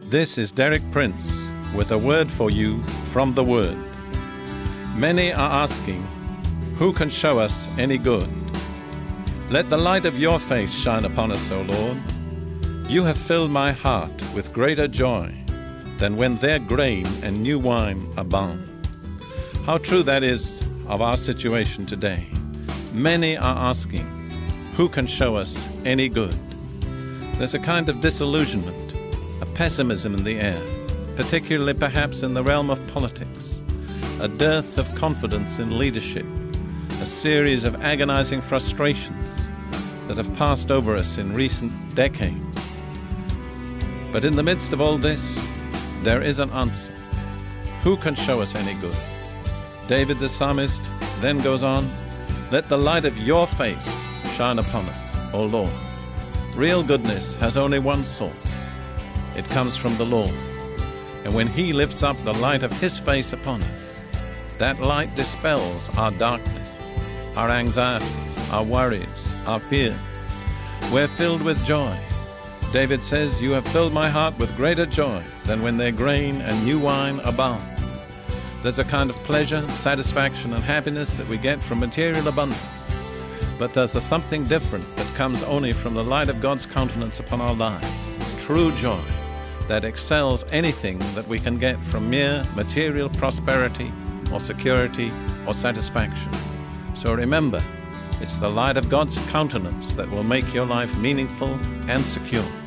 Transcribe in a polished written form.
This is Derek Prince with a word for you from the Word. Many are asking, who can show us any good? Let the light of your face shine upon us, O Lord. You have filled my heart with greater joy than when their grain and new wine abound. How true that is of our situation today. Many are asking, who can show us any good? There's a kind of disillusionment, a pessimism in the air, particularly perhaps in the realm of politics, a dearth of confidence in leadership, a series of agonizing frustrations that have passed over us in recent decades. But in the midst of all this, there is an answer. Who can show us any good? David the psalmist then goes on, let the light of your face shine upon us, O Lord. Real goodness has only one source. It comes from the Lord. And when He lifts up the light of His face upon us, that light dispels our darkness, our anxieties, our worries, our fears. We're filled with joy. David says, you have filled my heart with greater joy than when their grain and new wine abound. There's a kind of pleasure, satisfaction, and happiness that we get from material abundance. But there's a something different that comes only from the light of God's countenance upon our lives. True joy that excels anything that we can get from mere material prosperity or security or satisfaction. So remember, it's the light of God's countenance that will make your life meaningful and secure.